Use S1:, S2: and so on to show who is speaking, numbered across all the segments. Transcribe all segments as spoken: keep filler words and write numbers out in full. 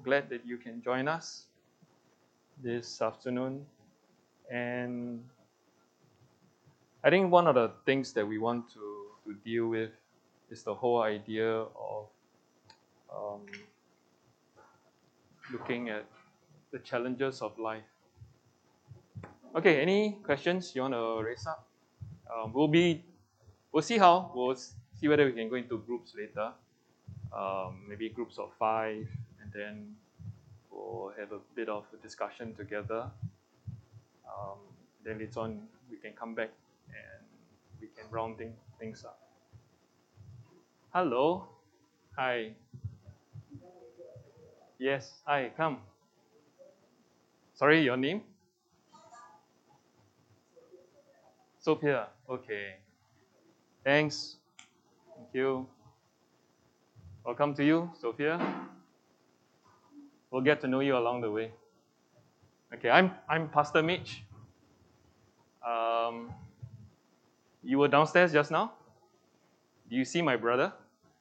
S1: glad that you can join us this afternoon. And I think one of the things that we want to, to deal with is the whole idea of um, looking at the challenges of life. Okay, any questions you want to raise up? Um, we'll be, we'll see how. We'll see whether we can go into groups later. Um, maybe groups of five, and then we'll have a bit of a discussion together. Um, then later on, we can come back and we can round thing, things up. Hello. Hi. Yes. Hi. Come. Sorry, your name? Sophia. Okay. Thanks. Thank you. Welcome to you, Sophia. We'll get to know you along the way. Okay, I'm I'm Pastor Mitch. Um, you were downstairs just now? Do you see my brother?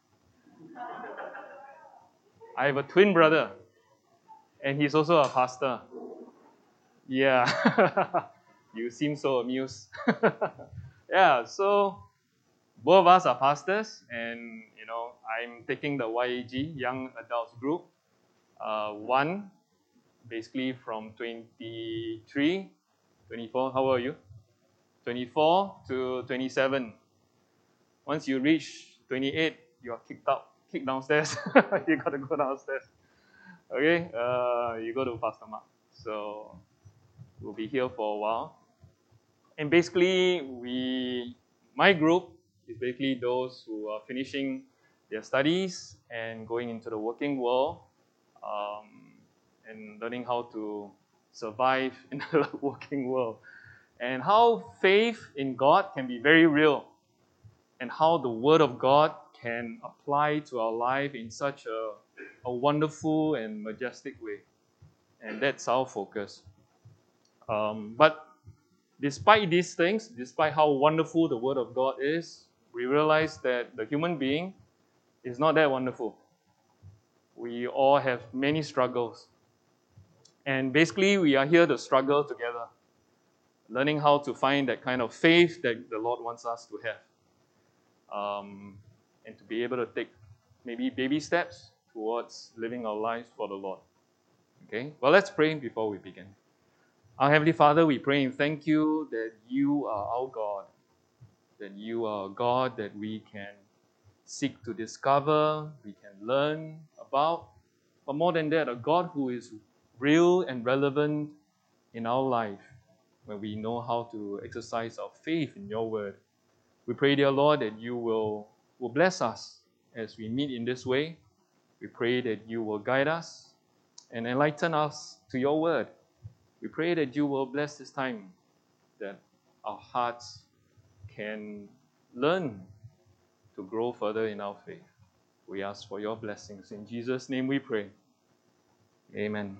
S1: I have a twin brother, and he's also a pastor. Yeah, you seem so amused. Yeah, so both of us are pastors, and you know I'm taking the Y A G Young Adults Group. Uh, one, basically from twenty-three, twenty-four. How old are you? twenty-four to twenty-seven. Once you reach twenty-eight, you are kicked out, kicked downstairs. You got to go downstairs. Okay, uh, you go to Pastor Mark. So we'll be here for a while. And basically, we, my group is basically those who are finishing their studies and going into the working world, um, and learning how to survive in the working world. And how faith in God can be very real, and how the Word of God can apply to our life in such a, a wonderful and majestic way. And that's our focus. Um, but despite these things, despite how wonderful the Word of God is, we realize that the human being is not that wonderful. We all have many struggles. And basically, we are here to struggle together, learning how to find that kind of faith that the Lord wants us to have. Um, and to be able to take maybe baby steps towards living our lives for the Lord. Okay? Well, let's pray before we begin. Our Heavenly Father, we pray and thank you that you are our God, that you are a God that we can seek to discover, we can learn about, but more than that, a God who is real and relevant in our life, when we know how to exercise our faith in your word. We pray, dear Lord, that you will, will bless us as we meet in this way. We pray that you will guide us and enlighten us to your word. We pray that you will bless this time, that our hearts can learn to grow further in our faith. We ask for your blessings. In Jesus' name we pray. Amen.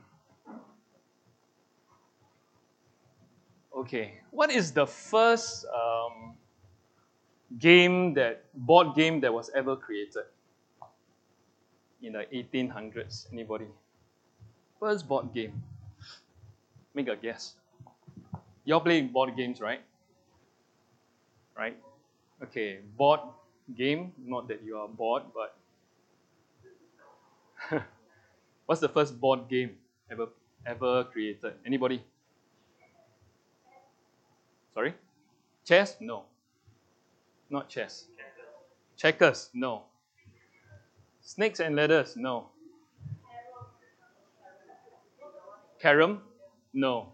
S1: Okay, what is the first um, game that, board game that was ever created in the eighteen hundreds? Anybody? First board game. Make a guess. You're playing board games, right? Right? Okay, board game. Not that you are bored, but what's the first board game ever ever created? Anybody? Sorry? Chess? No. Not chess. Checkers? No. Snakes and ladders? No. Carom? No.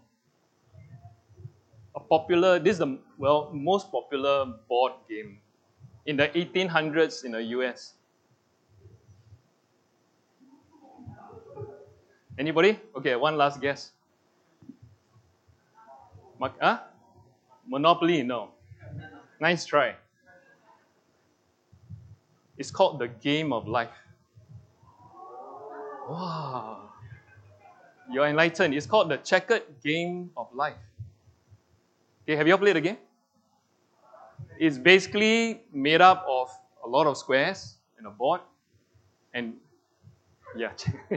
S1: A popular, this is the, well, most popular board game in the eighteen hundreds in the U S. Anybody? Okay, one last guess. Huh? Monopoly? No. Nice try. It's called the Game of Life. Wow. You're enlightened. It's called the Checkered Game of Life. Okay, have you all played the game? It's basically made up of a lot of squares and a board. And Yeah.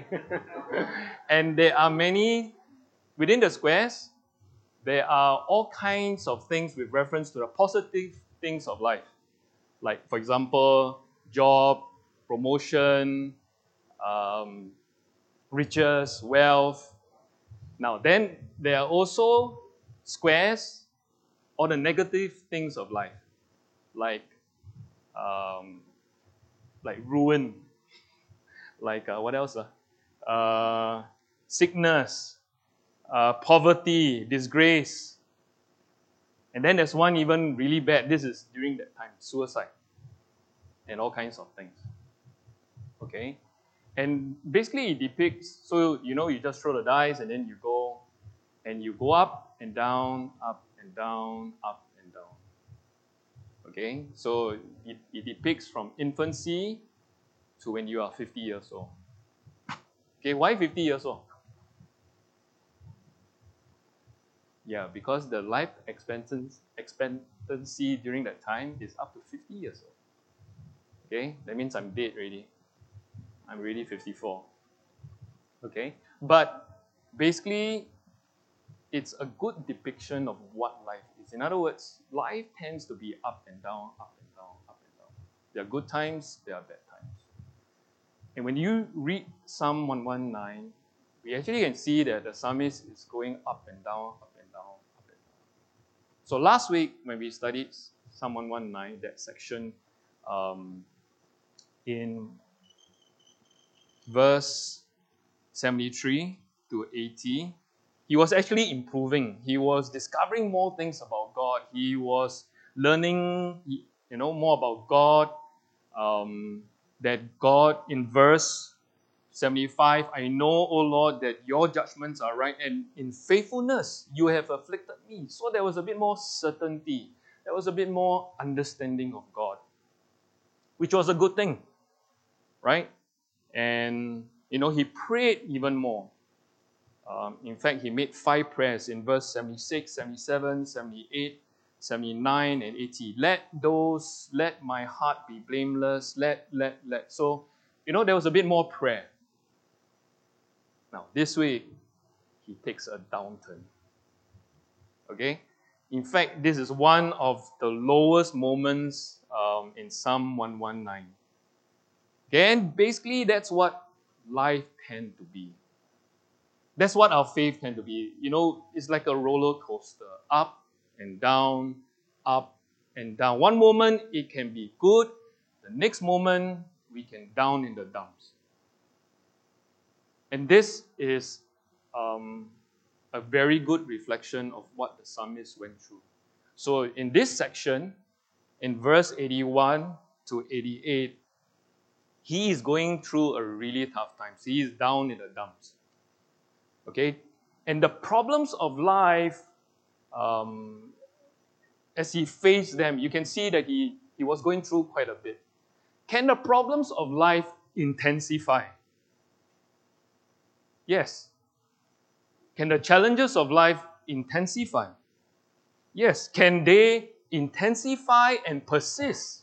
S1: And there are many, within the squares, there are all kinds of things with reference to the positive things of life. Like, for example, job, promotion, um, riches, wealth. Now, then there are also squares, or the negative things of life, like um, like ruin, like uh, what else? Uh? Uh, sickness, uh, poverty, disgrace. And then there's one even really bad. This is during that time, suicide, and all kinds of things. Okay? And basically it depicts, so you know, you just throw the dice and then you go, and you go up and down, up and down, up and down. Okay? So it, it depicts from infancy to when you are fifty years old. Okay, why fifty years old? Yeah, because the life expectancy, expectancy during that time is up to fifty years old. Okay, that means I'm dead already. I'm already fifty-four. Okay, but basically, it's a good depiction of what life is. In other words, life tends to be up and down, up and down, up and down. There are good times, there are bad times. And when you read Psalm one nineteen, we actually can see that the psalmist is going up and down, up and down, up and down. So last week, when we studied Psalm one nineteen, that section um, in verse seventy-three to eighty, he was actually improving. He was discovering more things about God. He was learning, you know, more about God. Um, that God, in verse seventy-five, I know, O Lord, that your judgments are right, and in faithfulness you have afflicted me. So there was a bit more certainty. There was a bit more understanding of God, which was a good thing, right? And, you know, he prayed even more. Um, in fact, he made five prayers in verse seventy-six, seventy-seven, seventy-eight, seventy-nine, and eighty. Let those, let my heart be blameless, let, let, let. So, you know, there was a bit more prayer. Now, this week, he takes a downturn. Okay? In fact, this is one of the lowest moments um, in Psalm one nineteen. Okay? And basically, that's what life tends to be. That's what our faith tends to be. You know, it's like a roller coaster. Up and down, up and down. One moment, it can be good. The next moment, we can down in the dumps. And this is um, a very good reflection of what the psalmist went through. So in this section, in verse eighty-one to eighty-eight, he is going through a really tough time. So he is down in the dumps. Okay? And the problems of life, um, as he faced them, you can see that he, he was going through quite a bit. Can the problems of life intensify? Yes. Can the challenges of life intensify? Yes. Can they intensify and persist?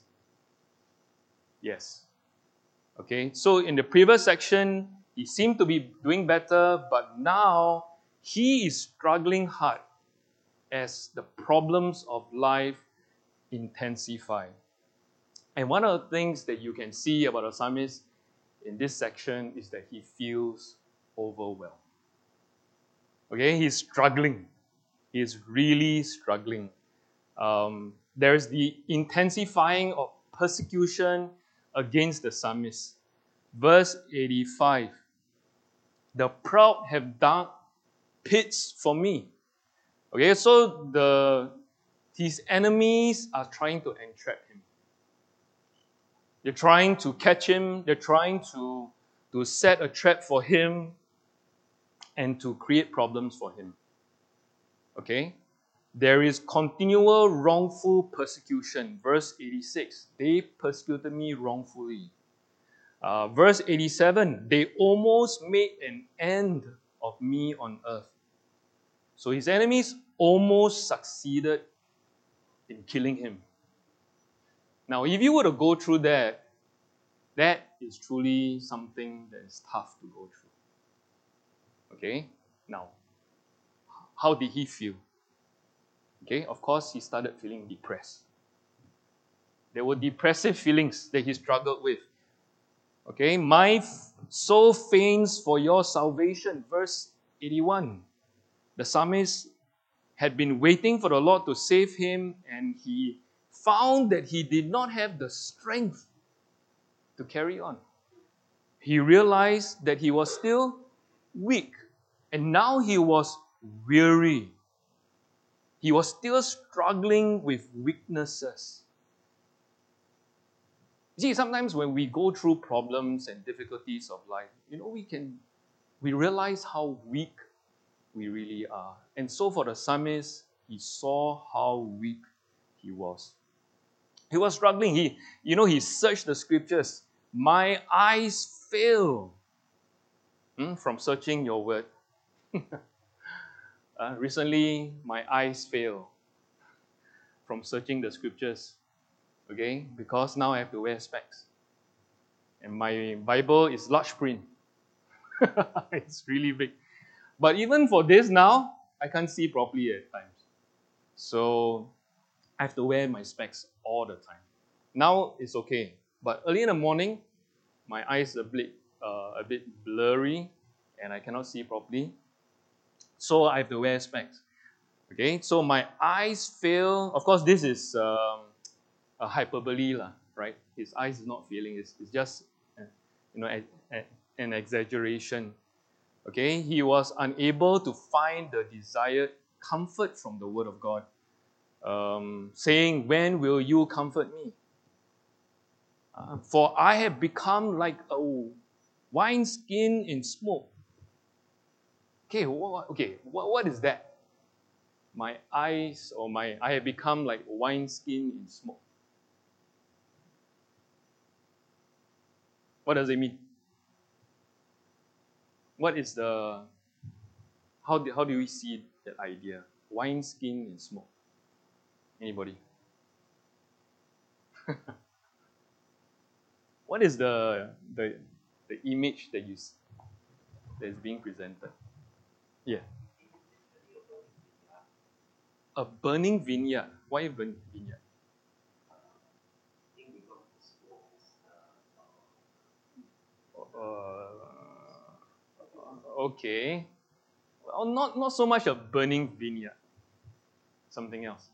S1: Yes. Okay, so in the previous section, he seemed to be doing better, but now he is struggling hard as the problems of life intensify. And one of the things that you can see about the psalmist in this section is that he feels overwhelmed. Okay, he's struggling. He's really struggling. Um, there's the intensifying of persecution against the psalmist. Verse eighty-five, the proud have dug pits for me. Okay, so the his enemies are trying to entrap him. They're trying to catch him. They're trying to, to set a trap for him and to create problems for him. Okay? There is continual wrongful persecution. Verse eighty-six, they persecuted me wrongfully. Uh, verse eighty-seven, they almost made an end of me on earth. So his enemies almost succeeded in killing him. Now, if you were to go through that, That is truly something that is tough to go through. Okay, now, how did he feel? Okay, of course, he started feeling depressed. There were depressive feelings that he struggled with. Okay, my soul faints for your salvation. Verse eighty-one. The psalmist had been waiting for the Lord to save him, and he found that he did not have the strength to carry on. He realized that he was still weak, and now he was weary. He was still struggling with weaknesses. See, sometimes when we go through problems and difficulties of life, you know, we can, we realize how weak we really are. And so for the psalmist, he saw how weak he was. He was struggling. He, you know, he searched the scriptures. My eyes fail hmm, from searching your word. uh, recently, my eyes fail from searching the scriptures. Okay, because now I have to wear specs. And my Bible is large print. It's really big. But even for this now, I can't see properly at times. So I have to wear my specs all the time. Now it's okay. But early in the morning, my eyes are a bit, uh, a bit blurry and I cannot see properly. So I have to wear specs. Okay, so my eyes fail. Of course, this is um, a hyperbole, lah, right? His eyes is not feeling. It's, it's just, you know, a, a, an exaggeration. Okay, he was unable to find the desired comfort from the Word of God, um, saying, "When will you comfort me? Uh, for I have become like a wineskin in smoke." Okay, what, okay, what, what is that? My eyes or my I have become like wineskin in smoke. What does it mean? What is the, how do, how do we see that idea? Wineskin in smoke. Anybody? What is the, the, the image that you see, that is being presented? Yeah. A burning vineyard. Why a burning vineyard? Uh, okay. Well, not, not so much a burning vineyard. Something else.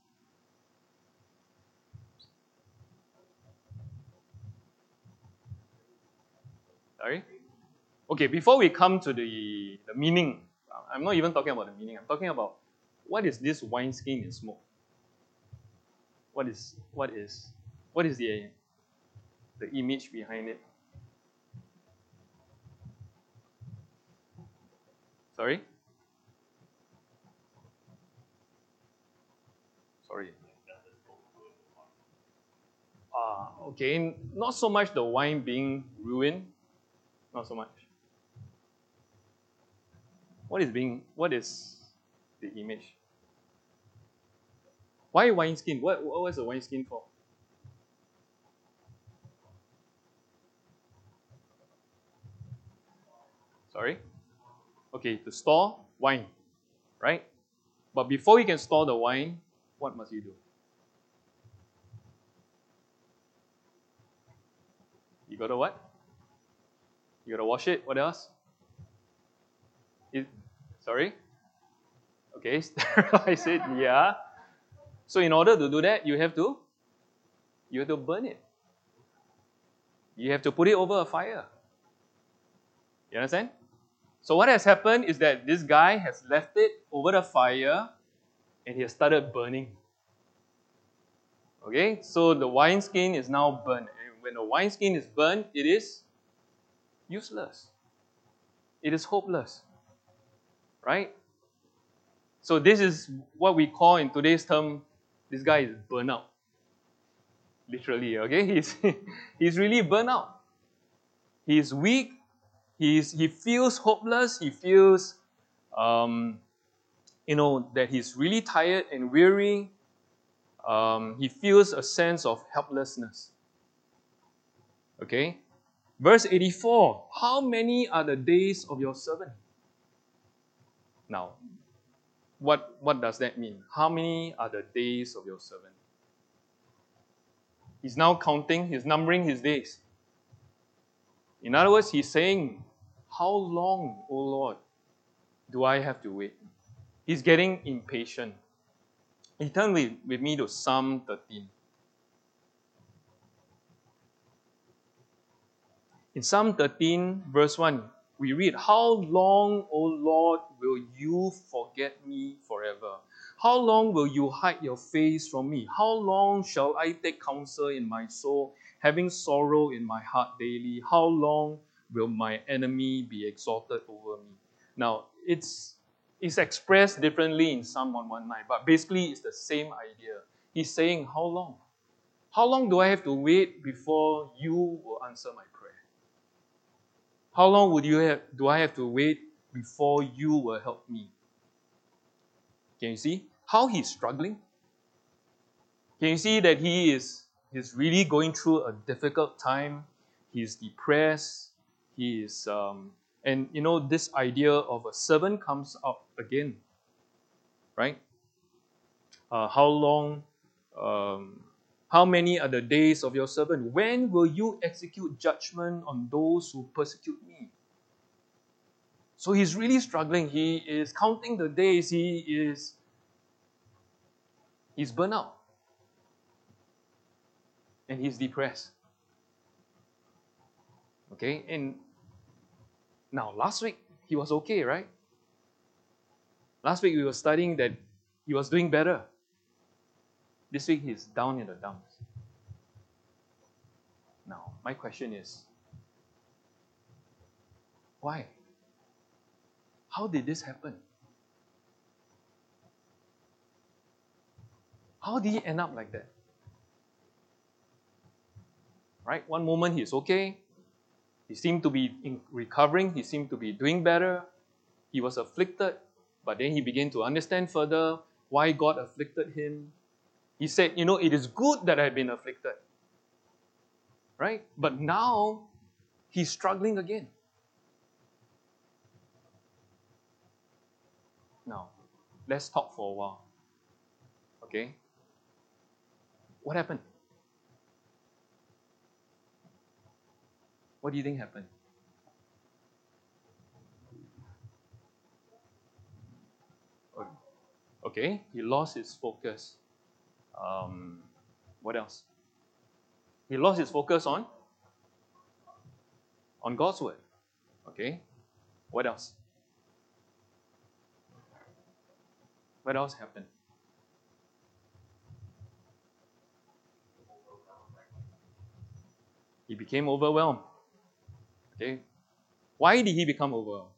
S1: Sorry? Okay, before we come to the, the meaning, I'm not even talking about the meaning. I'm talking about what is this wineskin in smoke? What is what is what is the the image behind it? Sorry? Sorry. Ah, okay. Not so much the wine being ruined. Not so much. What is being what is the image? Why wineskin? What what was the wineskin for? Sorry? Okay, to store wine, right? But before you can store the wine, what must you do? You gotta what? You gotta wash it. What else? It, sorry? Okay, sterilize it. Yeah. So in order to do that, you have to you have to burn it. You have to put it over a fire. You understand? So what has happened is that this guy has left it over the fire and he has started burning. Okay, so the wineskin is now burned. And when the wineskin is burned, it is useless. It is hopeless. Right? So this is what we call in today's term, this guy is burnt out. Literally, okay? He's, he's really burnt out. He's weak. He's, he feels hopeless. He feels, um, you know, that he's really tired and weary. Um, he feels a sense of helplessness. Okay? Verse eighty-four, how many are the days of your servant? Now, what, what does that mean? How many are the days of your servant? He's now counting, he's numbering his days. In other words, he's saying, how long, O Lord, do I have to wait? He's getting impatient. He turned with, with me to Psalm thirteen. In Psalm thirteen, verse one, we read, how long, O Lord, will you forget me forever? How long will you hide your face from me? How long shall I take counsel in my soul, having sorrow in my heart daily? How long will my enemy be exalted over me? Now, it's, it's expressed differently in Psalm one nineteen, but basically it's the same idea. He's saying, how long? How long do I have to wait before you will answer my prayer? How long would you have, do I have to wait before you will help me? Can you see how he's struggling? Can you see that he is he's really going through a difficult time? He's depressed. He is, um, and you know, this idea of a servant comes up again, right? Uh, how long? Um, how many are the days of your servant? When will you execute judgment on those who persecute me? So he's really struggling. He is counting the days. He is he's burnt out. And he's depressed. Okay, and now last week he was okay, right? Last week we were studying that he was doing better. This week he's down in the dumps. Now, my question is, why? How did this happen? How did he end up like that? Right? One moment he's okay. He seemed to be in recovering. He seemed to be doing better. He was afflicted, but then he began to understand further why God afflicted him. He said, you know, it is good that I've been afflicted. Right? But now, he's struggling again. Now, let's talk for a while. Okay? What happened? What do you think happened? Okay, he lost his focus. Um, what else? He lost his focus on on God's word. Okay, what else? What else happened? He became overwhelmed. Okay, why did he become overwhelmed?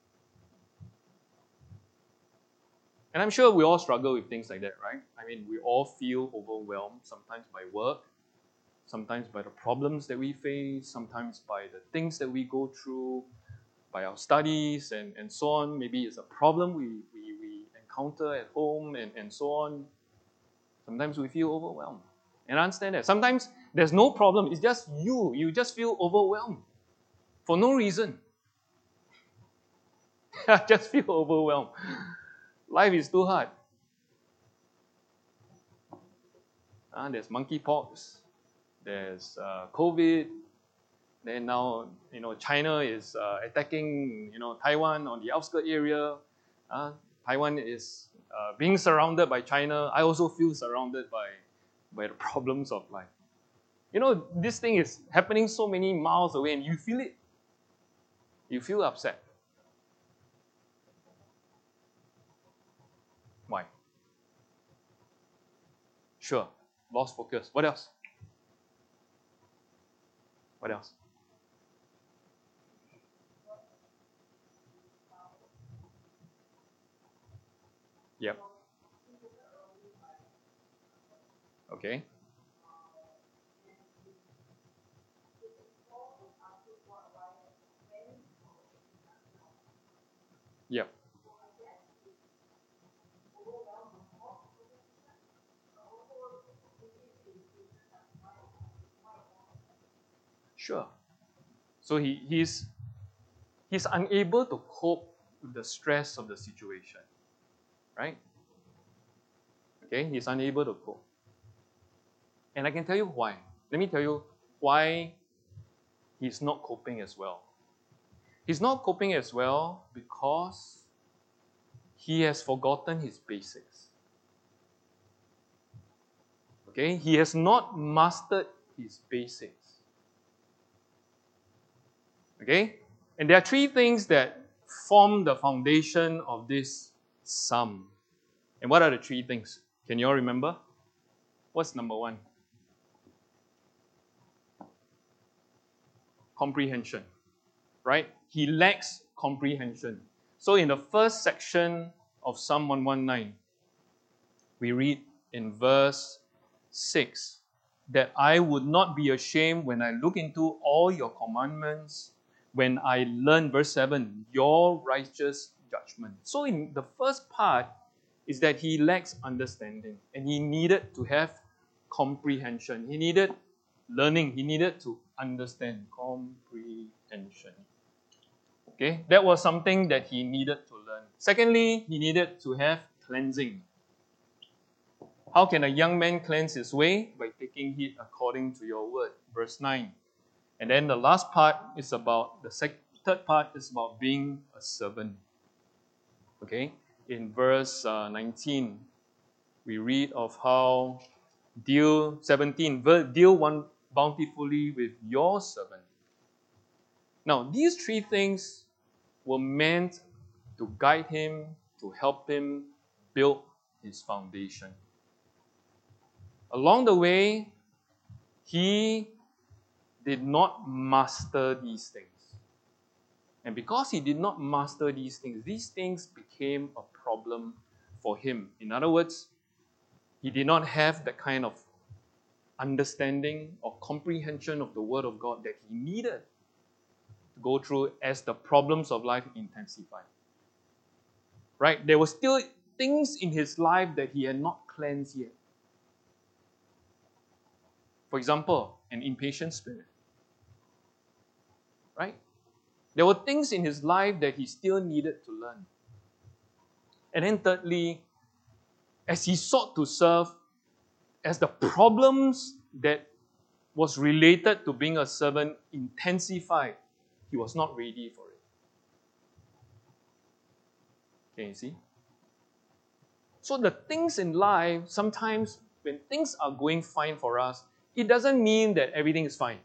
S1: And I'm sure we all struggle with things like that, right? I mean, we all feel overwhelmed, sometimes by work, sometimes by the problems that we face, sometimes by the things that we go through, by our studies and, and so on. Maybe it's a problem we, we, we encounter at home and, and so on. Sometimes we feel overwhelmed. And I understand that. Sometimes there's no problem. It's just you. You just feel overwhelmed for no reason. I just feel overwhelmed. Life is too hard. Uh, there's monkeypox. There's uh, COVID. Then now, you know, China is uh, attacking, you know, Taiwan on the outskirts area. Uh, Taiwan is uh, being surrounded by China. I also feel surrounded by, by the problems of life. You know, this thing is happening so many miles away and you feel it. You feel upset. Why? Sure, lost focus. What else? What else? Yep. Okay. Yep. Sure. So he, he's, he's unable to cope with the stress of the situation. Right? Okay, he's unable to cope. And I can tell you why. Let me tell you why he's not coping as well. He's not coping as well because he has forgotten his basics. Okay, he has not mastered his basics. Okay, and there are three things that form the foundation of this psalm. And what are the three things? Can you all remember? What's number one? Comprehension. Right? He lacks comprehension. So in the first section of Psalm one nineteen, we read in verse six, that I would not be ashamed when I look into all your commandments, when I learn, verse seven, your righteous judgment. So in the first part is that he lacks understanding and he needed to have comprehension. He needed learning. He needed to understand comprehension. Okay, that was something that he needed to learn. Secondly, he needed to have cleansing. How can a young man cleanse his way? By taking heed according to your word. Verse nine. And then the last part is about, the sec- third part is about being a servant. Okay, in verse uh, nineteen, we read of how deal seventeen, deal one bountifully with your servant. Now, these three things were meant to guide him, to help him build his foundation. Along the way, he did not master these things. And because he did not master these things, these things became a problem for him. In other words, he did not have the kind of understanding or comprehension of the Word of God that he needed to go through as the problems of life intensified. Right? There were still things in his life that he had not cleansed yet. For example, an impatient spirit. Right? There were things in his life that he still needed to learn. And then thirdly, as he sought to serve, as the problems that was related to being a servant intensified, he was not ready for it. Can you see? So the things in life, sometimes when things are going fine for us, it doesn't mean that everything is fine.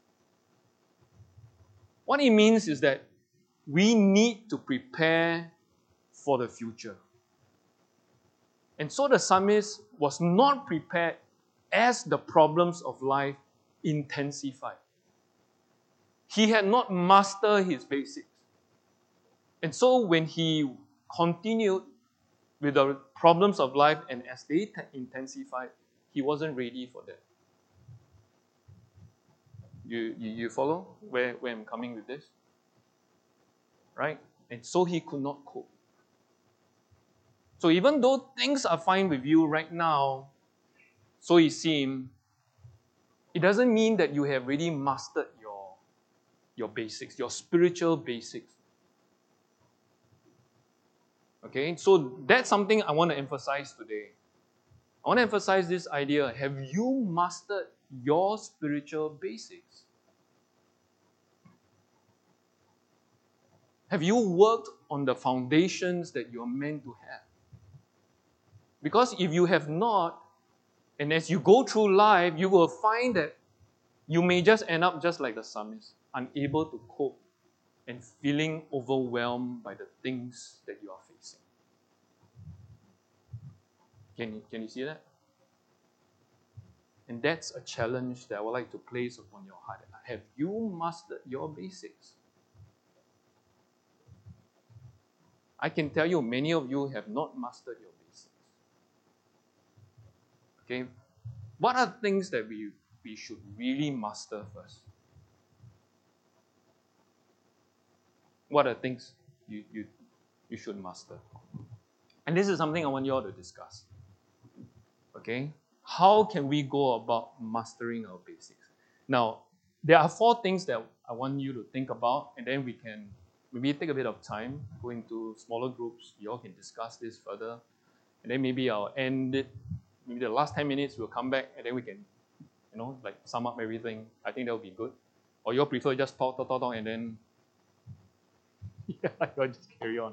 S1: What it means is that we need to prepare for the future. And so the psalmist was not prepared as the problems of life intensified. He had not mastered his basics. And so when he continued with the problems of life and as they t- intensified, he wasn't ready for that. You, you, you follow where, where I'm coming with this? Right? And so he could not cope. So even though things are fine with you right now, so it seems, it doesn't mean that you have really mastered your, your basics, your spiritual basics. Okay, so that's something I want to emphasize today. I want to emphasize this idea. Have you mastered your spiritual basics? Have you worked on the foundations that you're meant to have? Because if you have not, and as you go through life, you will find that you may just end up just like the psalmist, unable to cope and feeling overwhelmed by the things that you are facing. Can you, can you see that? And that's a challenge that I would like to place upon your heart. Have you mastered your basics? I can tell you, many of you have not mastered your basics. Okay? What are things that we, we should really master first? What are things you, you, you should master? And this is something I want you all to discuss. Okay? How can we go about mastering our basics? Now, there are four things that I want you to think about, and then we can maybe take a bit of time, go into smaller groups. You all can discuss this further. And then maybe I'll end it. Maybe the last ten minutes we'll come back, and then we can, you know, like sum up everything. I think that would be good. Or you all prefer just talk, talk, talk, talk, and then yeah, you'll just carry on.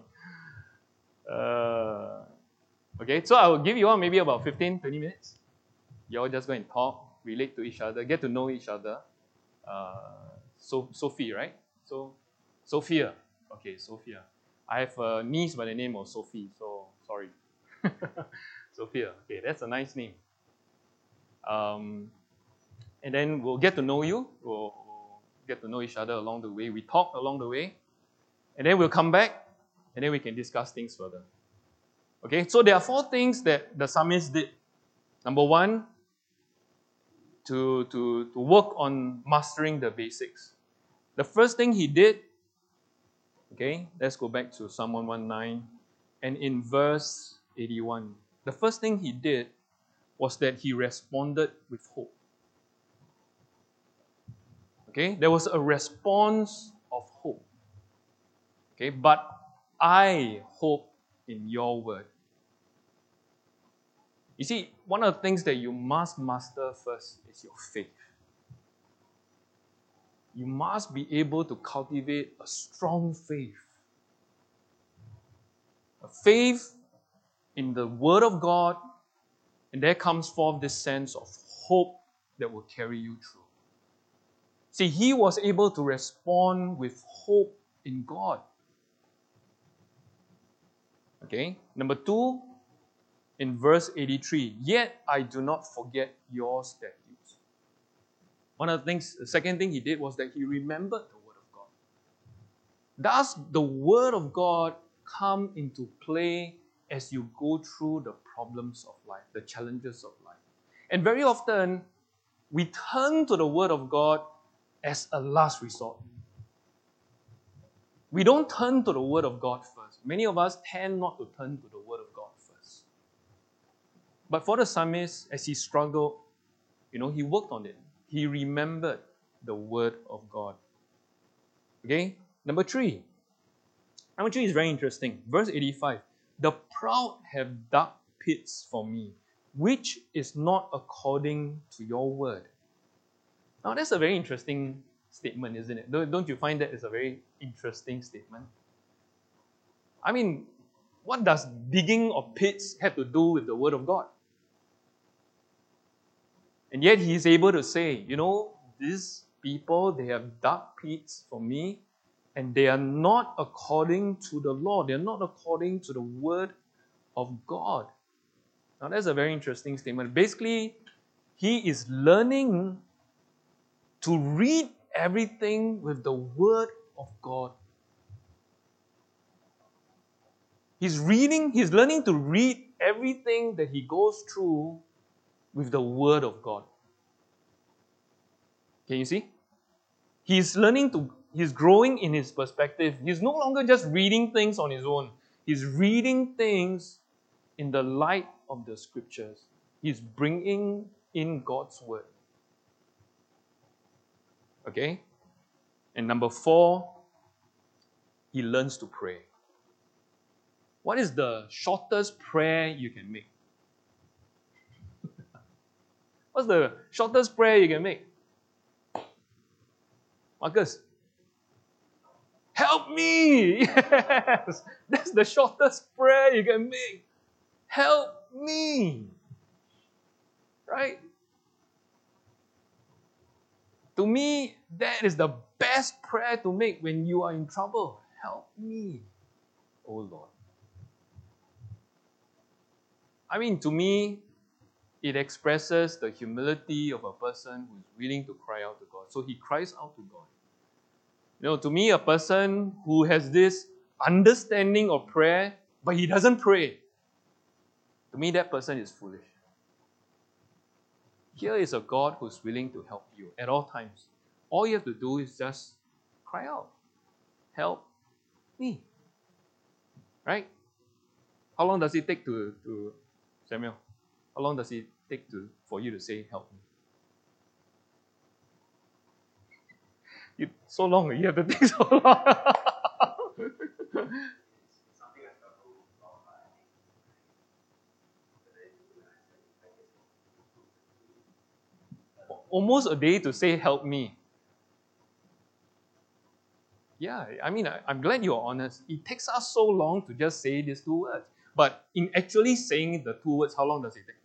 S1: Uh, okay, so I will give you all maybe about fifteen, twenty minutes. You all just go and talk, relate to each other, get to know each other. Uh, so Sophie, right? So Sophia. Okay, Sophia. I have a niece by the name of Sophie, so sorry. Sophia. Okay, that's a nice name. Um, and then we'll get to know you. We'll, we'll get to know each other along the way. We talk along the way. And then we'll come back, and then we can discuss things further. Okay, so there are four things that the psalmist did. Number one, to, to, to work on mastering the basics. The first thing he did, okay, let's go back to Psalm one nineteen, and in verse eighty-one, the first thing he did was that he responded with hope. Okay, there was a response of hope. Okay, but I hope in your word. You see, one of the things that you must master first is your faith. You must be able to cultivate a strong faith. A faith in the Word of God, and there comes forth this sense of hope that will carry you through. See, he was able to respond with hope in God. Okay, number two, in verse eighty-three, yet I do not forget your statutes. One of the things, the second thing he did was that he remembered the Word of God. Does the Word of God come into play as you go through the problems of life, the challenges of life? And very often, we turn to the Word of God as a last resort. We don't turn to the Word of God first. Many of us tend not to turn to the Word of God first. But for the psalmist, as he struggled, you know, he worked on it. He remembered the Word of God. Okay? Number three. Number three is very interesting. Verse eighty-five. The proud have dug pits for me, which is not according to your word. Now, that's a very interesting statement, isn't it? Don't, don't you find that is a very interesting statement? I mean, what does digging of pits have to do with the Word of God? And yet he is able to say, you know, these people, they have dug pits for me, and they are not according to the law. They are not according to the Word of God. Now, that's a very interesting statement. Basically, he is learning to read everything with the Word of God. He's reading, he's learning to read everything that he goes through with the Word of God. Can you see? He's learning to, he's growing in his perspective. He's no longer just reading things on his own. He's reading things in the light of the Scriptures. He's bringing in God's Word. Okay? And number four, he learns to pray. What is the shortest prayer you can make? What's the shortest prayer you can make? Marcus? Help me! Yes! That's the shortest prayer you can make. Help me! Right? To me, that is the best prayer to make when you are in trouble. Help me, oh Lord. I mean, to me, it expresses the humility of a person who is willing to cry out to God. So he cries out to God. You know, to me, a person who has this understanding of prayer, but he doesn't pray, to me, that person is foolish. Here is a God who's willing to help you at all times. All you have to do is just cry out. Help me. Right? How long does it take to, to Samuel? How long does it take to for you to say help me? You, so long, you have to think so long. Almost a day to say, help me. Yeah, I mean, I, I'm glad you're honest. It takes us so long to just say these two words. But in actually saying the two words, how long does it take?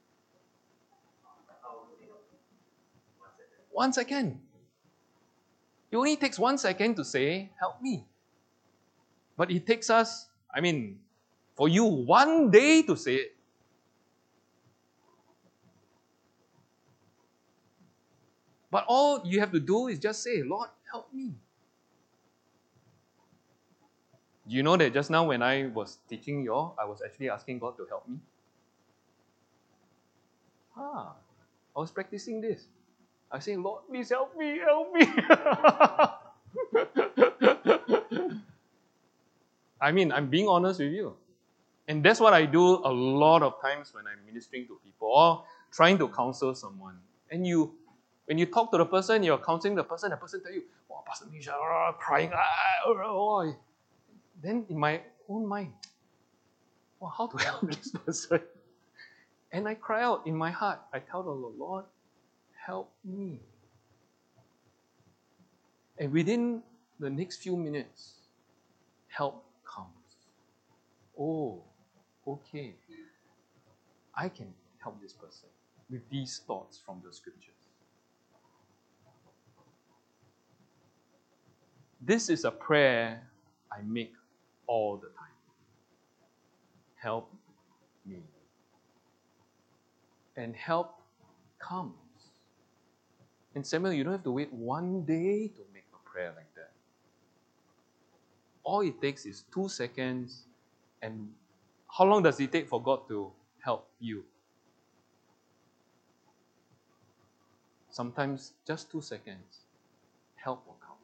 S1: One second. It only takes one second to say, help me. But it takes us, I mean, for you, one day to say it. But all you have to do is just say, Lord, help me. Do you know that just now when I was teaching you all, I was actually asking God to help me? Ah, I was practicing this. I say, Lord, please help me, help me. I mean, I'm being honest with you. And that's what I do a lot of times when I'm ministering to people or trying to counsel someone. And you, when you talk to the person, you're counseling the person, the person tell you, oh, Pastor Misha, oh, crying. Ah, oh. Then in my own mind, oh, how to help this person? And I cry out in my heart. I tell the Lord, Lord, help me. And within the next few minutes, help comes. Oh, okay. I can help this person with these thoughts from the scriptures. This is a prayer I make all the time. Help me. And help comes. And Samuel, you don't have to wait one day to make a prayer like that. All it takes is two seconds. And how long does it take for God to help you? Sometimes just two seconds. Help will come.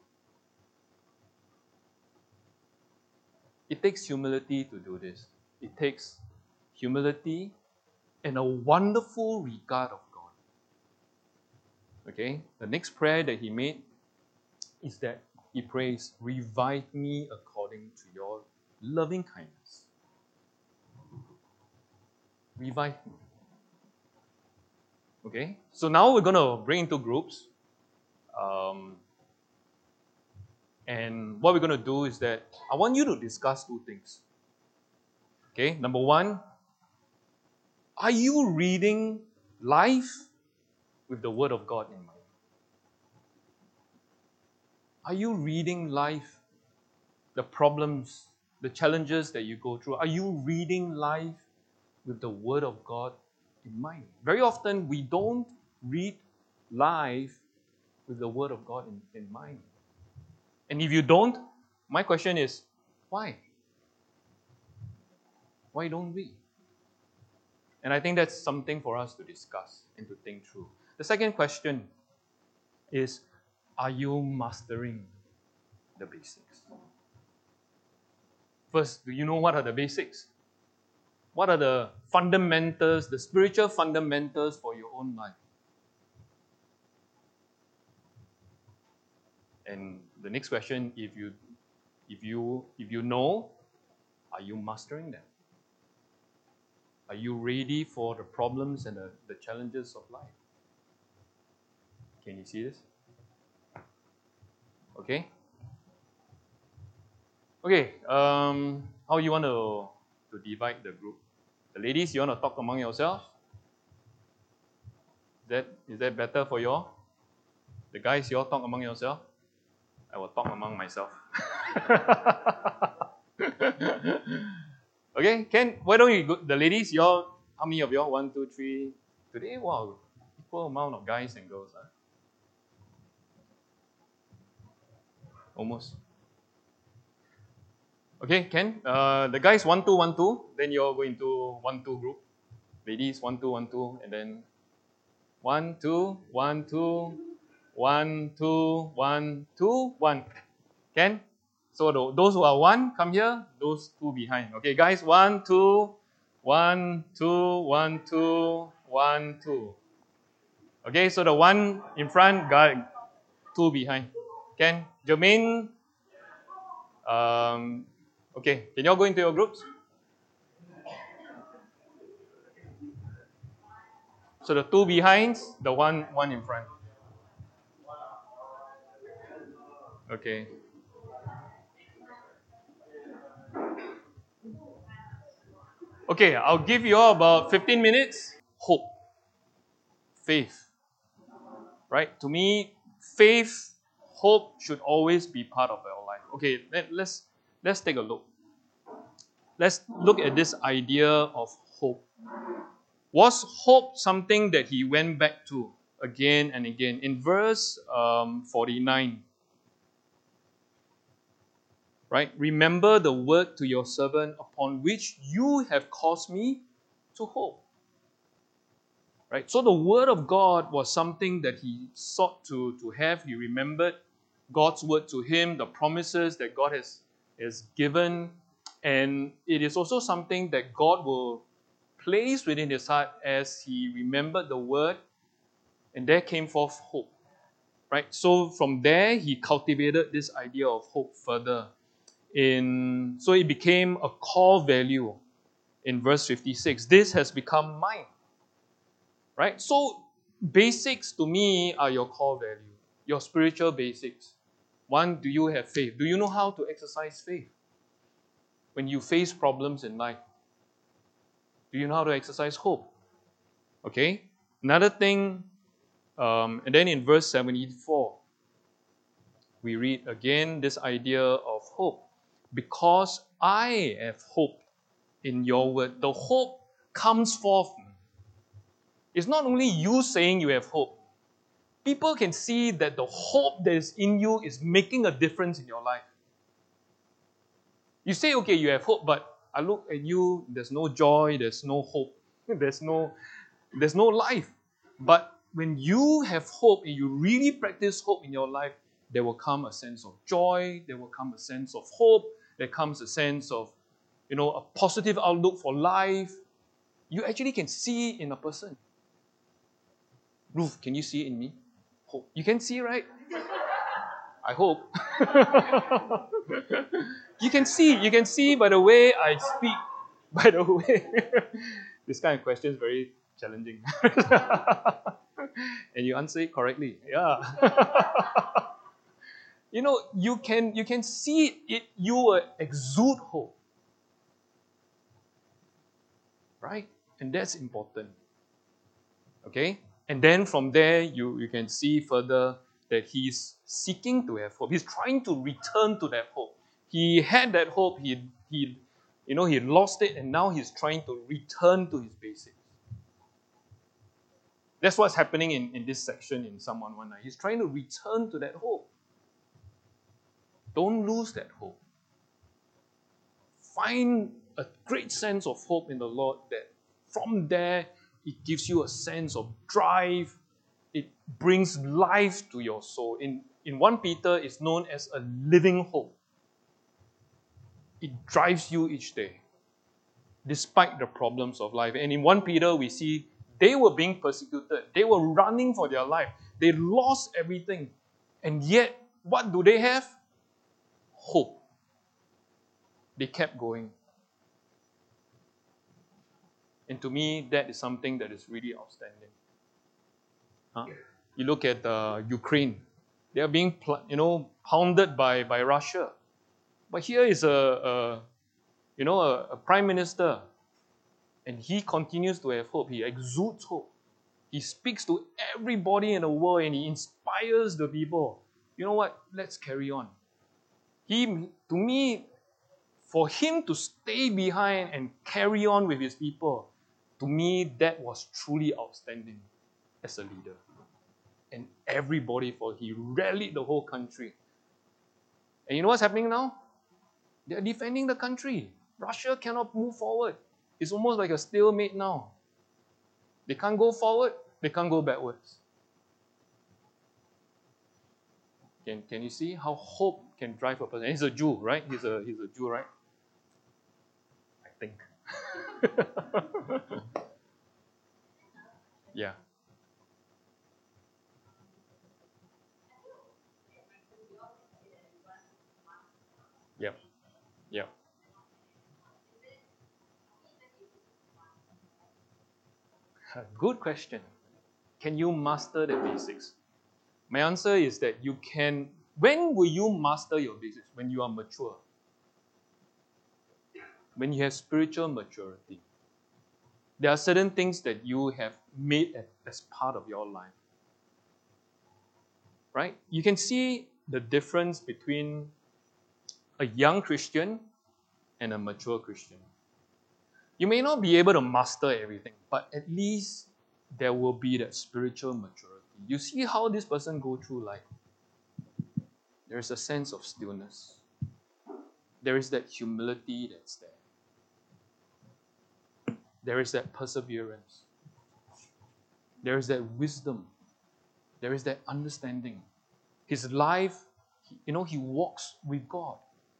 S1: It takes humility to do this. It takes humility and a wonderful regard of God. Okay? The next prayer that he made is that he prays, revive me according to your loving kindness. Revive me. Okay? So now we're going to bring into groups. Um, and what we're going to do is that I want you to discuss two things. Okay? Number one, are you reading life with the Word of God in mind? Are you reading life, the problems, the challenges that you go through? Are you reading life with the Word of God in mind? Very often we don't read life with the Word of God in, in mind. And if you don't, my question is, why? Why don't we? And I think that's something for us to discuss and to think through. The second question is, are you mastering the basics? First, do you know what are the basics? What are the fundamentals, the spiritual fundamentals for your own life? And the next question, if you if you if you know, are you mastering them? Are you ready for the problems and the, the challenges of life? Can you see this? Okay? Okay, um, how you want to, to divide the group? The ladies, you want to talk among yourselves? Is that, is that better for you all? The guys, you all talk among yourselves? I will talk among myself. Okay, Ken, why don't you go, the ladies, you all, how many of you all? One, two, three. Today, wow, equal amount of guys and girls. Huh? Almost. Okay, Ken, uh, the guys one, two, one, two. Then you all go into one, two group. Ladies, one, two, one, two. And then one, two, one, two, one, two, one, two, one. Ken? So the, those who are one, come here. Those two behind. Okay, guys, one, two, one, two, one, two, one, two. Okay, so the one in front, got two behind. Can? Jermaine? Um, okay, can you all go into your groups? So the two behinds, the one one in front. Okay. Okay, I'll give you all about fifteen minutes. Hope. Faith. Right? To me, faith, hope should always be part of our life. Okay, let, let's let's take a look. Let's look at this idea of hope. Was hope something that he went back to again and again? In verse um, forty-nine, right? Remember the word to your servant upon which you have caused me to hope. Right? So the word of God was something that he sought to, to have. He remembered God's word to him, the promises that God has, has given. And it is also something that God will place within his heart as he remembered the word, and there came forth hope. Right? So from there, he cultivated this idea of hope further. In, so it became a core value in verse fifty-six. This has become mine. Right? So basics to me are your core value, your spiritual basics. One, do you have faith? Do you know how to exercise faith? When you face problems in life, do you know how to exercise hope? Okay? Another thing, um, and then in verse seventy-four, we read again this idea of hope. Because I have hope in your word. The hope comes forth. It's not only you saying you have hope. People can see that the hope that is in you is making a difference in your life. You say, okay, you have hope, but I look at you, there's no joy, there's no hope, there's no, there's no life. But when you have hope and you really practice hope in your life, there will come a sense of joy, there will come a sense of hope, there comes a sense of, you know, a positive outlook for life. You actually can see in a person. Ruth, can you see it in me? Hope. You can see, right? I hope. You can see, you can see by the way I speak, by the way. This kind of question is very challenging. And you answer it correctly. Yeah. You know, you can you can see it, you will exude hope. Right? And that's important. Okay? And then from there, you, you can see further that he's seeking to have hope. He's trying to return to that hope. He had that hope, he, he, you know, he lost it, and now he's trying to return to his basics. That's what's happening in, in this section in Psalm one nineteen. He's trying to return to that hope. Don't lose that hope. Find a great sense of hope in the Lord, that from there, it gives you a sense of drive. It brings life to your soul. In, in First Peter, it's known as a living hope. It drives you each day, despite the problems of life. And in First Peter, we see they were being persecuted. They were running for their life. They lost everything. And yet, what do they have? Hope. They kept going. And to me, that is something that is really outstanding. Huh? You look at uh, Ukraine. They are being, you know, pounded by, by Russia. But here is a, a you know, a, a prime minister, and he continues to have hope. He exudes hope. He speaks to everybody in the world, and he inspires the people. You know what? Let's carry on. He, to me, for him to stay behind and carry on with his people, to me, that was truly outstanding as a leader. And everybody, for he rallied the whole country. And you know what's happening now? They're defending the country. Russia cannot move forward. It's almost like a stalemate now. They can't go forward, they can't go backwards. Can, can you see how hope can drive a person? And he's a Jew, right? He's a, he's a Jew, right? I think. Yeah. Good question. Can you master the basics? My answer is that you can. When will you master your basics? When you are mature. When you have spiritual maturity. There are certain things that you have made as part of your life. Right? You can see the difference between a young Christian and a mature Christian. You may not be able to master everything, but at least there will be that spiritual maturity. You see how this person go through life. There is a sense of stillness. There is that humility that's there. There is that perseverance. There is that wisdom. There is that understanding. His life, you know, he walks with God.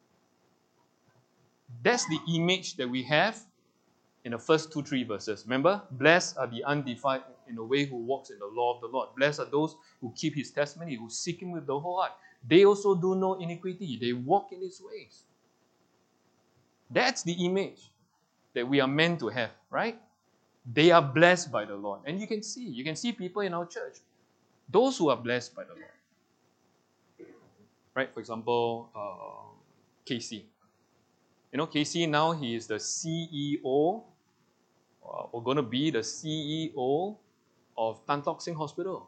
S1: That's the image that we have in the first two, three verses. Remember? Blessed are the undefiled in a way who walks in the law of the Lord. Blessed are those who keep his testimony, who seek him with the whole heart. They also do no iniquity. They walk in his ways. That's the image that we are meant to have, right? They are blessed by the Lord. And you can see, you can see people in our church, those who are blessed by the Lord. Right? For example, uh, Casey. You know, Casey now, he is the C E O, uh, or going to be the C E O of Tan Tock Seng Hospital.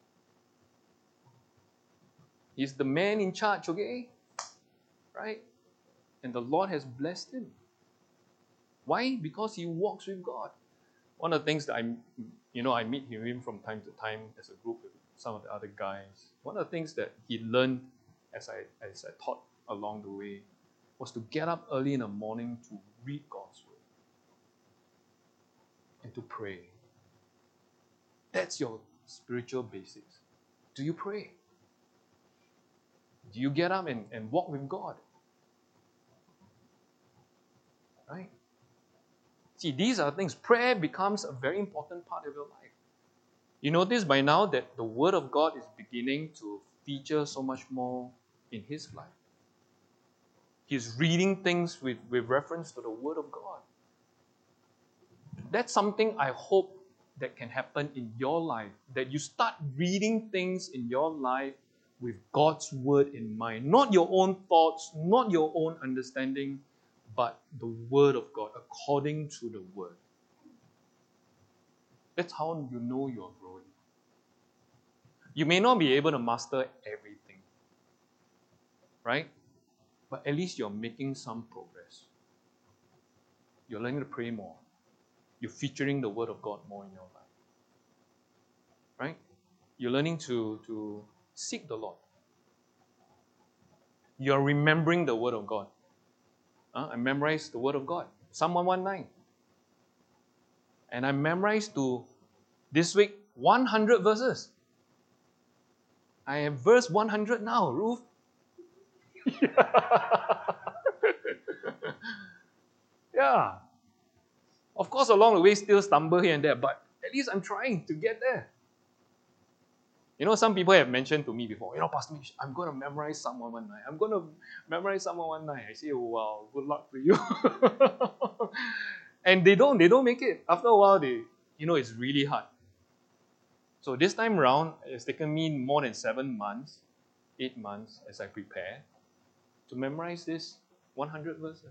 S1: He's the man in charge, okay? Right? And the Lord has blessed him. Why? Because he walks with God. One of the things that I, you know, I meet him from time to time as a group with some of the other guys. One of the things that he learned as I, as I taught along the way was to get up early in the morning to read God's word and to pray. That's your spiritual basics. Do you pray? Do you get up and, and walk with God? Right? See, these are things. Prayer becomes a very important part of your life. You notice by now that the Word of God is beginning to feature so much more in his life. He's reading things with, with reference to the Word of God. That's something I hope that can happen in your life. That you start reading things in your life with God's Word in mind. Not your own thoughts, not your own understanding, but the Word of God, according to the Word. That's how you know you're growing. You may not be able to master everything, right? But at least you're making some progress. You're learning to pray more. You're featuring the Word of God more in your life. Right? You're learning to, to seek the Lord. You're remembering the Word of God. Uh, I memorized the Word of God. Psalm one nineteen. And I memorized to, this week, one hundred verses. I have verse one hundred now, Ruth. Yeah. Of course, along the way, still stumble here and there, but at least I'm trying to get there. You know, some people have mentioned to me before, you know, Pastor Mitch, I'm going to memorize Psalm one nineteen. I'm going to memorize Psalm one nineteen. I say, oh, wow, good luck to you. And they don't, they don't make it. After a while, they, you know, it's really hard. So this time around, it's taken me more than seven months, eight months as I prepare to memorize this one hundred verses.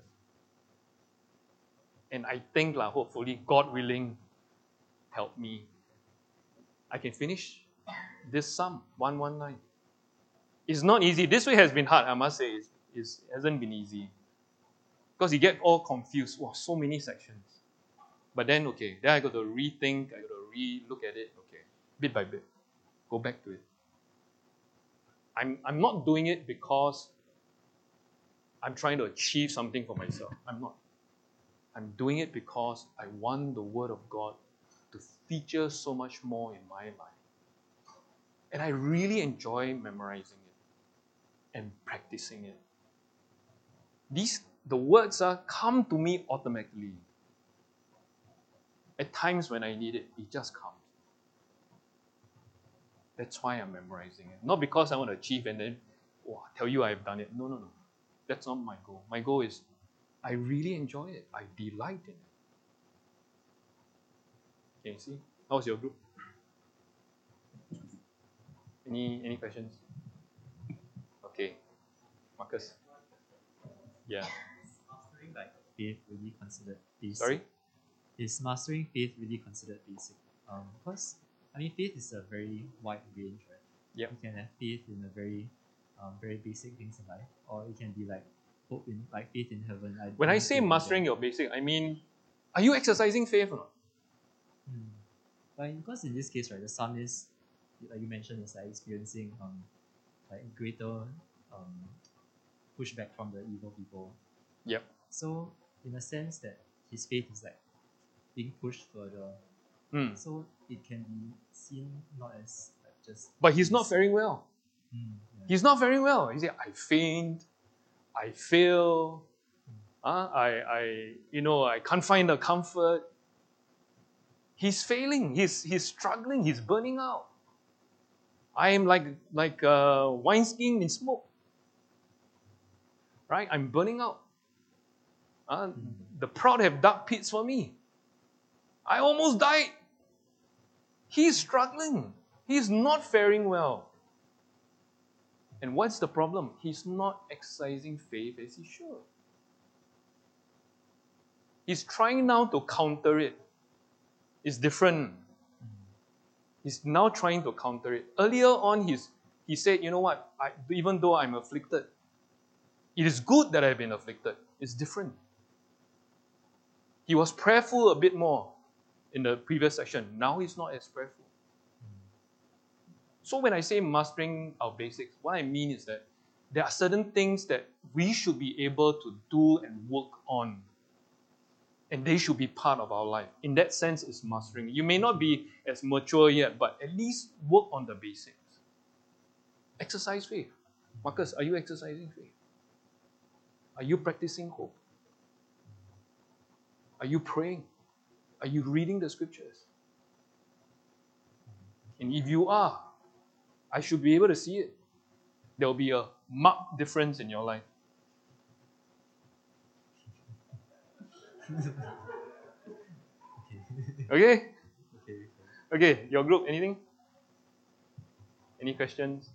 S1: And I think, like, hopefully, God willing, help me. I can finish this Psalm one nineteen. It's not easy. This week has been hard, I must say. It's, it's, it hasn't been easy. Because you get all confused. Wow, so many sections. But then, okay, then I got to rethink, I got to re-look at it, okay, bit by bit. Go back to it. I'm, I'm not doing it because I'm trying to achieve something for myself. I'm not. I'm doing it because I want the Word of God to feature so much more in my life. And I really enjoy memorizing it and practicing it. These, the words are come to me automatically. At times when I need it, it just comes. That's why I'm memorizing it. Not because I want to achieve and then, oh, tell you I've done it. No, no, no. That's not my goal. My goal is, I really enjoy it. I delight in it. Can you see? How was your group? Any any questions? Okay, Marcus. Yeah.
S2: Mastering like faith really considered basic?
S1: Sorry?
S2: Is mastering faith really considered basic? Um, because I mean, faith is a very wide range, right?
S1: Yep.
S2: You can have faith in a very, um, very basic things in life, or it can be like hope in, like faith in heaven. I
S1: When I
S2: don't
S1: say
S2: think
S1: mastering
S2: that-
S1: your basic, I mean, are you exercising faith or not?
S2: Hmm. But because in this case, right, the psalmist, like you mentioned, is like experiencing um, like greater um, pushback from the evil people.
S1: Yep.
S2: So in a sense that his faith is like being pushed further.
S1: Hmm.
S2: So it can be seen not as like just.
S1: But he's not
S2: basic.
S1: faring well.
S2: Mm, yeah.
S1: He's not very well. He said, I faint, I fail, uh, I, I, you know, I can't find the comfort. He's failing. He's he's struggling. He's burning out. I am like like uh, wineskin in smoke. Right? I'm burning out. Uh, the proud have dark pits for me. I almost died. He's struggling. He's not faring well. And what's the problem? He's not exercising faith as he should. He's trying now to counter it. It's different. He's now trying to counter it. Earlier on, he's, he said, you know what? I, even though I'm afflicted, it is good that I've been afflicted. It's different. He was prayerful a bit more in the previous section. Now he's not as prayerful. So when I say mastering our basics, what I mean is that there are certain things that we should be able to do and work on. And they should be part of our life. In that sense, it's mastering. You may not be as mature yet, but at least work on the basics. Exercise faith. Marcus, are you exercising faith? Are you practicing hope? Are you praying? Are you reading the scriptures? And if you are, I should be able to see it. There will be a marked difference in your life. Okay?
S2: Okay.
S1: Okay, your group, anything? Any questions?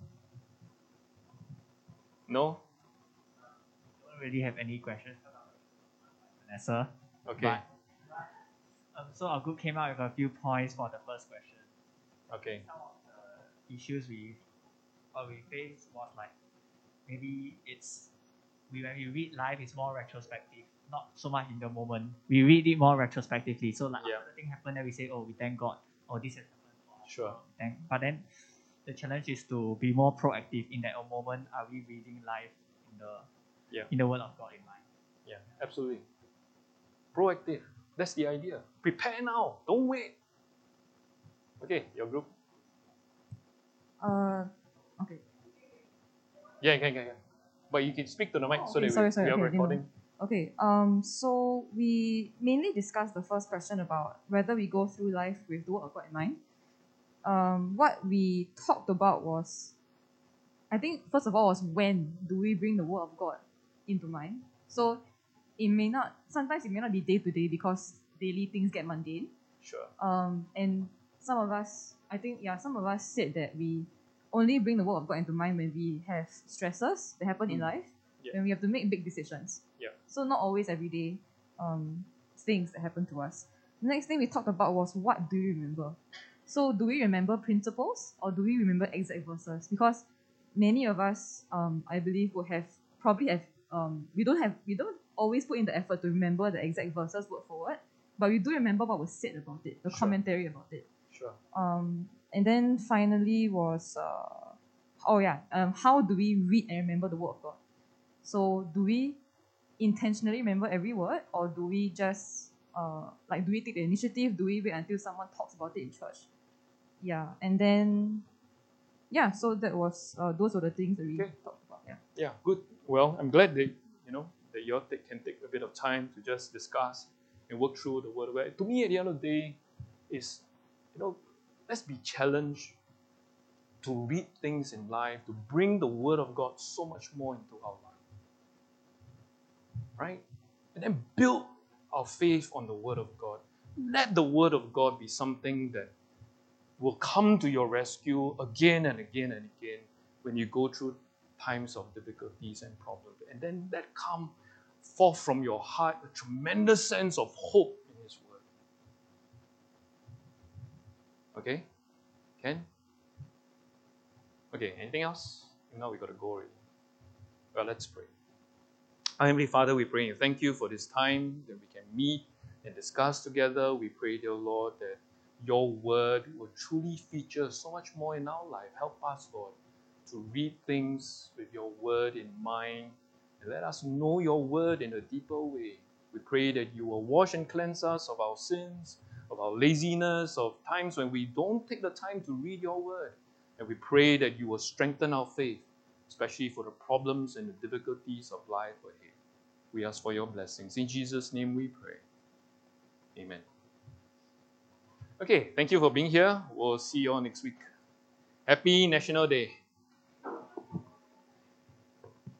S1: No?
S3: Don't really have any questions, Vanessa.
S1: Okay.
S3: But, um, so our group came out with a few points for the first question.
S1: Okay.
S3: Some of the issues we or we faced was like maybe it's we when we read life it's more retrospective, not so much in the moment. We read it more retrospectively. So like
S1: Yeah.
S3: after the thing happened, then we say, oh, we thank God. Oh, this has happened. Oh,
S1: Sure.
S3: oh, thank. But then the challenge is to be more proactive in that moment. Are we reading life in the
S1: Yeah.
S3: in the Word of God in mind?
S1: Yeah, absolutely. Proactive. That's the idea. Prepare now. Don't wait. Okay, your group.
S4: Uh, okay.
S1: Yeah, yeah, yeah, yeah. But you can speak to the mic
S4: Oh,
S1: so
S4: okay,
S1: that
S4: sorry,
S1: we,
S4: sorry,
S1: we are
S4: okay, I didn't know.
S1: recording.
S4: Okay. Um. So we mainly discussed the first question about whether we go through life with the Word of God in mind. Um. What we talked about was, I think first of all was when do we bring the Word of God into mind. So it may not. Sometimes it may not be day to day because daily things get mundane.
S1: Sure.
S4: Um. And some of us, I think, yeah, some of us said that we only bring the Word of God into mind when we have stresses that happen in
S1: Mm.
S4: life,
S1: Yeah.
S4: when we have to make big decisions.
S1: Yeah.
S4: So not always everyday um, things that happen to us. The next thing we talked about was what do you remember? So do we remember principles or do we remember exact verses? Because many of us, um, I believe, will have probably have um, we don't have we don't always put in the effort to remember the exact verses word for word, but we do remember what was said about it, the
S1: Sure.
S4: commentary about it.
S1: Sure.
S4: Um, and then finally was uh, oh yeah, um, how do we read and remember the word of God? So do we intentionally remember every word, or do we just uh, like do we take the initiative? Do we wait until someone talks about it in church? Yeah, and then yeah, so that was uh, those were the things that we
S1: Okay.
S4: talked about. Yeah.
S1: Yeah, good. Well, I'm glad that you know that you all take, can take a bit of time to just discuss and work through the word. Where to me, at the end of the day, is you know let's be challenged to read things in life, to bring the word of God so much more into our life, right? And then build our faith on the word of God. Let the word of God be something that will come to your rescue again and again and again when you go through times of difficulties and problems. And then that come forth from your heart a tremendous sense of hope in His Word. Okay? Ken? Okay, anything else? Now we got to go already. Well, let's pray. Our Heavenly Father, we pray and thank you for this time that we can meet and discuss together. We pray, dear Lord, that your word will truly feature so much more in our life. Help us, Lord, to read things with your word in mind and let us know your word in a deeper way. We pray that you will wash and cleanse us of our sins, of our laziness, of times when we don't take the time to read your word. And we pray that you will strengthen our faith, especially for the problems and the difficulties of life ahead. We ask for your blessings. In Jesus' name we pray. Amen. Okay, thank you for being here. We'll see you all next week. Happy National Day.